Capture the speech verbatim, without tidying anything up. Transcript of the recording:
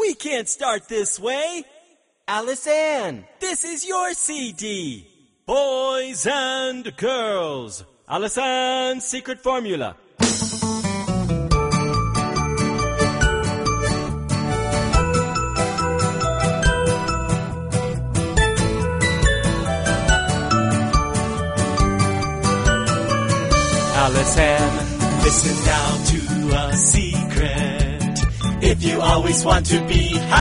We can't start this way. Alice-Ann! This is your C D. Boys and girls. Alice-Ann's Secret Formula. Alice-Ann, listen now to a secret. If you always want to be